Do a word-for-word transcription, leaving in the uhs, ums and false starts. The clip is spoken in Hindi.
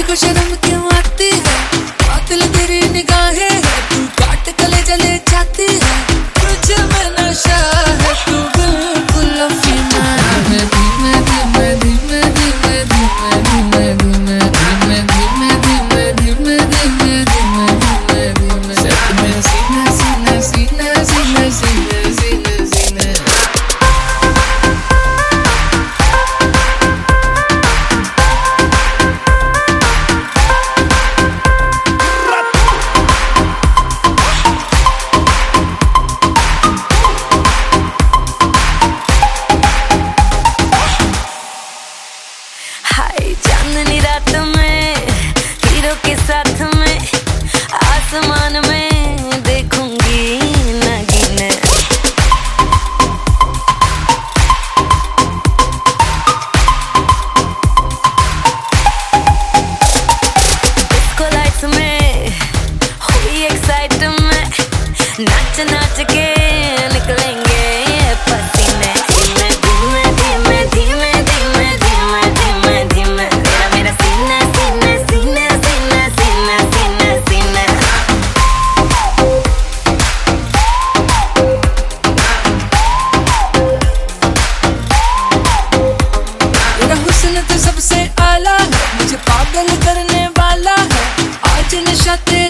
तुझको शर्म क्यों आती है, कातिल तेरी निगाहें है, तू काट कले जले जाती है, तुझे में नशा है, तू बिल्कुल अफीना है। धीमे धीमे धीमे धीमे धीमे धीमे धीमे धीमे धीमे धीमे धीमे धीमे धीमे धीमे सच में सीने सीने सीने सीने सीने सीने सीने चांदनी रात में हीरो के साथ में आसमान में देखूंगी नगीने। डिस्को लाइट्स में हुई एक्साइटमेंट, नाच नाच के निकलेंगे पसीने। धीमे धीमे धीमे धीमे धीमे धीमे धीमे तेरा मेरा सीने सीने सीने सीने सीने सीने सीने तेरा हुस्न तो सबसे आला है, मुझे पागल करने वाला है, आज नशा तेरा